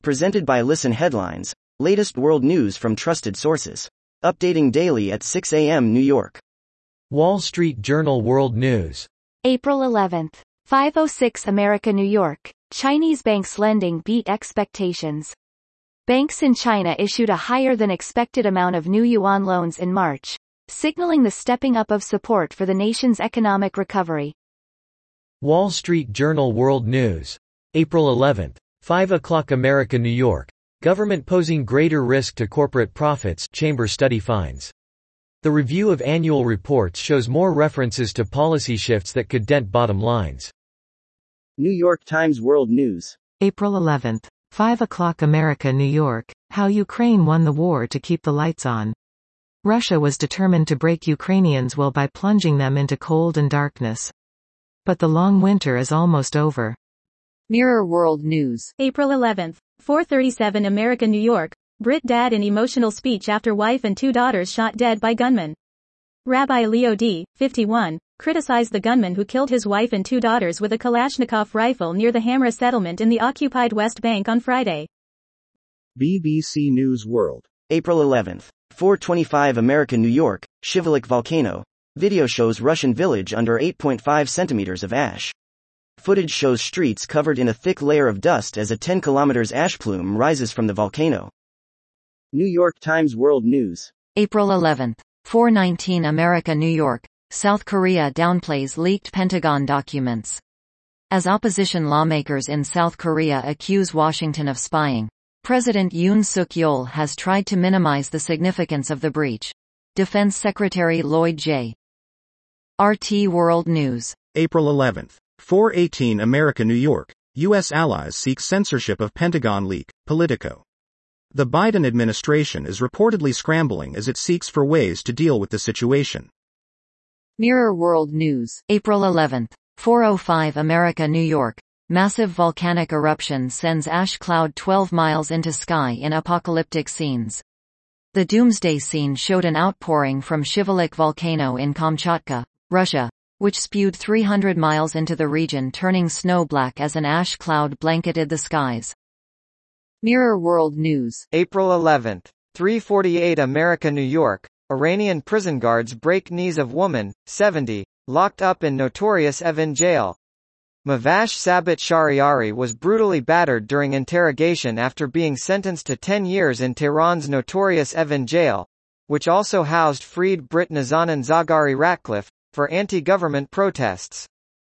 Presented by Listen Headlines, latest world news from trusted sources. Updating daily at 6 a.m. New York. Wall Street Journal World News. April 11th. 5:06 America, New York. Chinese banks lending beat expectations. Banks in China issued a higher than expected amount of new yuan loans in March, signaling the stepping up of support for the nation's economic recovery. Wall Street Journal World News. April 11th. 5 o'clock America, New York. Government posing greater risk to corporate profits, Chamber study finds. The review of annual reports shows more references to policy shifts that could dent bottom lines. New York Times World News. April 11th. 5 o'clock America, New York. How Ukraine won the war to keep the lights on. Russia was determined to break Ukrainians' will by plunging them into cold and darkness. But the long winter is almost over. Mirror World News. April 11th, 4:37 America, New York. Brit dad in emotional speech after wife and two daughters shot dead by gunmen. Rabbi Leo D., 51, criticized the gunman who killed his wife and two daughters with a Kalashnikov rifle near the Hamra settlement in the occupied West Bank on Friday. BBC News World. April 11th. 4:25 America, New York. Shivalik volcano. Video shows Russian village under 8.5 centimeters of ash. Footage shows streets covered in a thick layer of dust as a 10 kilometers ash plume rises from the volcano. New York Times World News. April 11th. 4:19 America, New York. South Korea downplays leaked Pentagon documents. As opposition lawmakers in South Korea accuse Washington of spying, President Yoon Suk-yeol has tried to minimize the significance of the breach. Defense Secretary Lloyd J. RT World News. April 11th. 4:18 America, New York. U.S. allies seek censorship of Pentagon leak, Politico. The Biden administration is reportedly scrambling as it seeks for ways to deal with the situation. Mirror World News. April 11th. 4:05 America, New York. Massive volcanic eruption sends ash cloud 12 miles into sky in apocalyptic scenes. The doomsday scene showed an outpouring from Shivalik volcano in Kamchatka, Russia, which spewed 300 miles into the region, turning snow black as an ash cloud blanketed the skies. Mirror World News. April 11th. 3:48 America, New York. Iranian prison guards break knees of woman, 70, locked up in notorious Evin jail. Mavash Sabat Shariari was brutally battered during interrogation after being sentenced to 10 years in Tehran's notorious Evin jail, which also housed freed Brit Nazanin Zaghari Ratcliffe, for anti-government protests.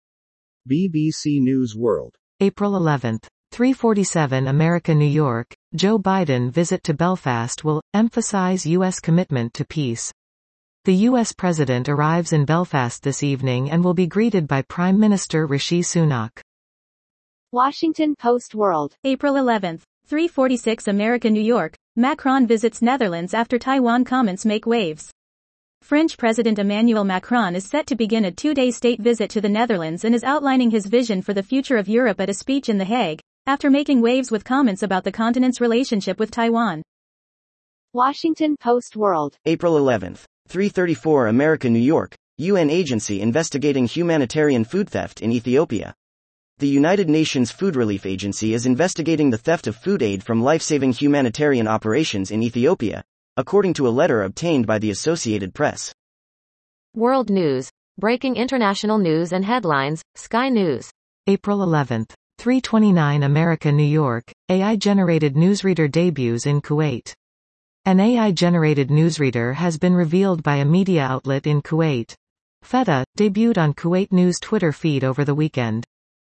BBC News World. April 11th. 3:47 America, New York. Joe Biden visit to Belfast will emphasize U.S. commitment to peace. The U.S. President arrives in Belfast this evening and will be greeted by Prime Minister Rishi Sunak. Washington Post World. April 11th. 3:46 America, New York. Macron visits Netherlands after Taiwan comments make waves. French President Emmanuel Macron is set to begin a two-day state visit to the Netherlands and is outlining his vision for the future of Europe at a speech in The Hague, after making waves with comments about the continent's relationship with Taiwan. Washington Post World. April 11th. 3:34 America, New York. UN agency investigating humanitarian food theft in Ethiopia. The United Nations Food Relief Agency is investigating the theft of food aid from life-saving humanitarian operations in Ethiopia, according to a letter obtained by the Associated Press. World News. Breaking international news and headlines, Sky News. April 11th. 3:29 America, New York. AI-generated newsreader debuts in Kuwait. An AI-generated newsreader has been revealed by a media outlet in Kuwait. Feta debuted on Kuwait News Twitter feed over the weekend.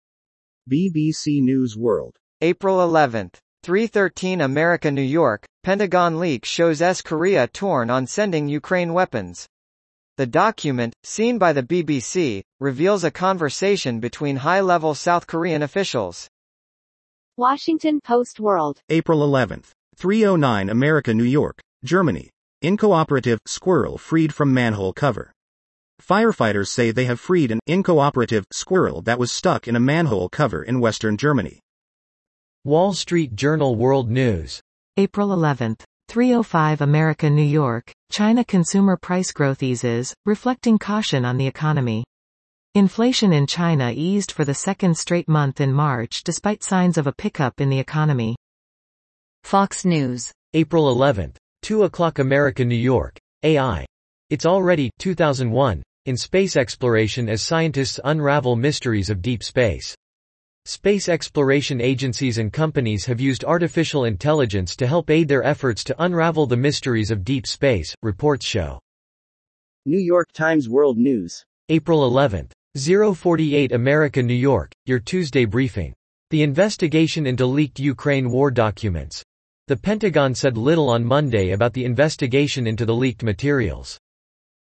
BBC News World. April 11th. 3:13 America, New York. Pentagon leak shows Korea torn on sending Ukraine weapons. The document, seen by the BBC, reveals a conversation between high-level South Korean officials. Washington Post World. April 11th. 3:09 America, New York. Germany. Incooperative squirrel freed from manhole cover. Firefighters say they have freed an incooperative squirrel that was stuck in a manhole cover in western Germany. Wall Street Journal World News. April 11th. 3:05 America, New York. China consumer price growth eases, reflecting caution on the economy. Inflation in China eased for the second straight month in March despite signs of a pickup in the economy. Fox News. April 11. 2 o'clock America New York. AI. It's already 2001 in space exploration as scientists unravel mysteries of deep space. Space exploration agencies and companies have used artificial intelligence to help aid their efforts to unravel the mysteries of deep space, reports show. New York Times World News. April 11. 048 America New York, your Tuesday briefing. The investigation into leaked Ukraine war documents. The Pentagon said little on Monday about the investigation into the leaked materials.